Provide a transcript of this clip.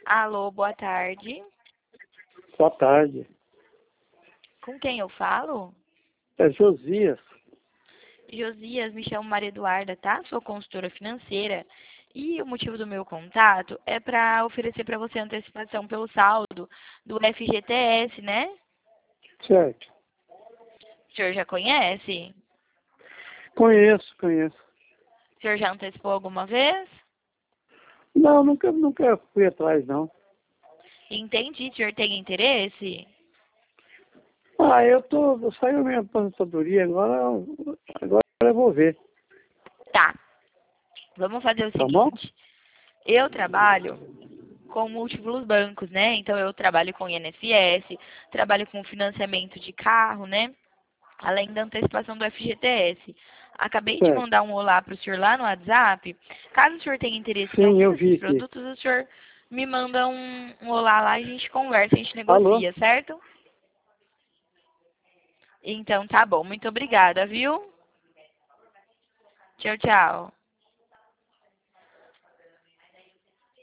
Alô, boa tarde. Boa tarde. Com quem eu falo? É Josias. Josias, me chamo Maria Eduarda, tá? Sou consultora financeira. E o motivo do meu contato é para oferecer para você antecipação pelo saldo do FGTS, né? Certo. O senhor já conhece? Conheço. O senhor já antecipou alguma vez? Não, nunca fui atrás, não. Entendi, o senhor tem interesse? Eu saí da minha aposentadoria, agora eu vou ver. Tá, vamos fazer o Tá bom? seguinte. Eu trabalho com múltiplos bancos, né? Então eu trabalho com INSS, trabalho com financiamento de carro, né? Além da antecipação do FGTS. Acabei de Certo. mandar um olá para o senhor lá no WhatsApp. Caso o senhor tenha interesse em Sim, algum eu vi desses aqui. produtos, o senhor me manda um olá lá e a gente conversa, a gente Alô? negocia, certo? Então tá bom, muito obrigada, viu? Tchau, tchau.